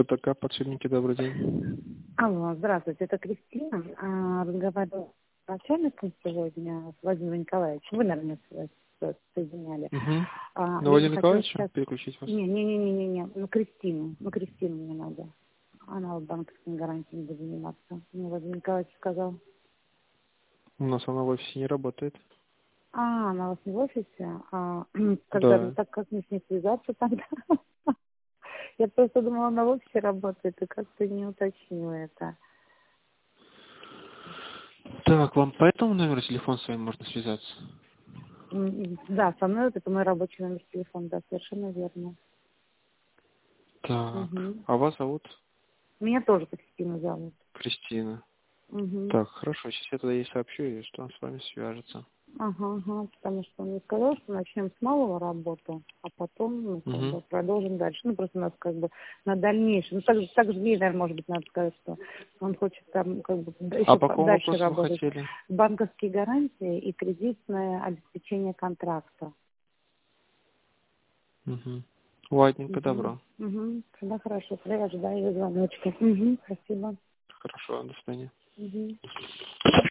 БТК, подшипники, добрый день. Алло, здравствуйте, это Кристина. Разговаривала с начальником сегодня, с Владимиром Николаевичем. Вы, наверное, соединяли. Угу. Я бы Владимир хотела Николаевич, сейчас... переключить вас? Не. Кристину мне надо. Она вот банковскими гарантиями будет заниматься. Мне Владимир Николаевич сказал. У нас она в офисе не работает. Она у вас не в офисе? Да. Так как мне с ней связаться тогда? Я просто думала, она в офисе работает, и как-то не уточнила это. Так, вам по этому номеру телефон с вами можно связаться? Да, со мной вот это мой рабочий номер телефона, да, совершенно верно. Так, Угу. а вас зовут? Меня тоже Кристина зовут. Кристина. Угу. Так, хорошо, сейчас я тогда ей сообщу, и что он с вами свяжется. Ага, потому что он мне сказал, что начнем с малого работу, а потом, Угу. продолжим дальше. Просто у нас на дальнейшем. Так же ей, наверное, может быть, надо сказать, что он хочет там А еще по какому дальше вопросу вы работать. хотели? Банковские гарантии и кредитное обеспечение контракта. Угу. Ладненько, Угу. добро. Тогда хорошо, тогда я ожидаю ее звоночка. Спасибо. Хорошо, до свидания. Угу.